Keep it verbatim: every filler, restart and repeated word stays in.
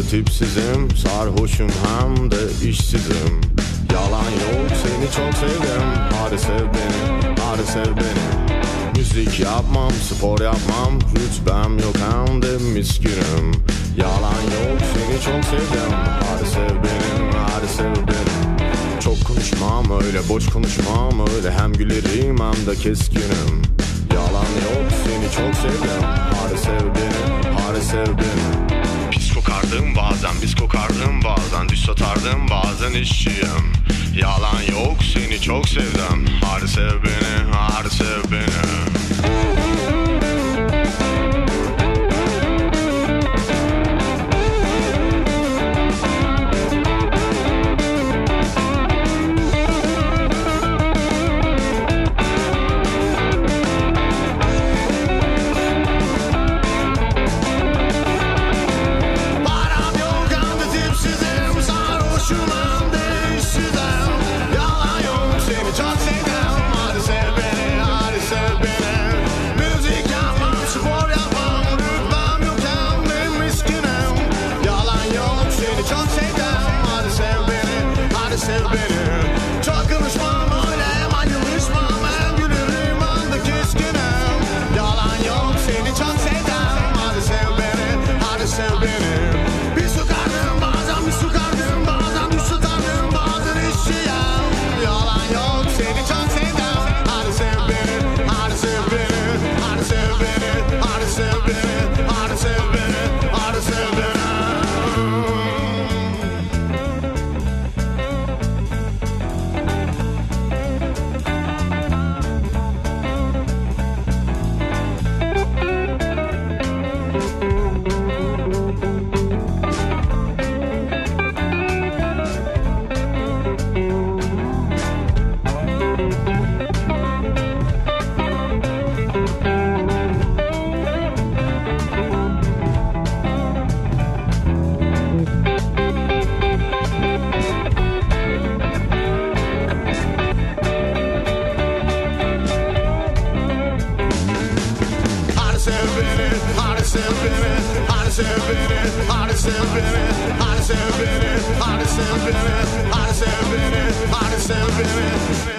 tipsizim, sarhoşum hem de işsizim. Yalan yok, seni çok sevdim. Hadi sev beni, hadi sev beni. Müzik yapmam, spor yapmam, rütbem yok hem de miskinim. Yalan yok, seni çok sevdim. Hadi sev beni, hadi sev beni. Çok konuşmam öyle, boş konuşmam öyle. Hem gülerim hem de keskinim. Yalan yok, seni çok sevdim. Hadi sev beni, hadi sev beni. Pis kokardım bazen, biz kokardım bazen. Düş satardım bazen işçiyim. Yalan yok, seni çok sevdim. Hadi sev beni, hadi sev beni. Hadi sev beni, hadi sev beni, hadi sev beni, hadi sev beni, hadi sev beni, hadi sev beni, hadi sev beni.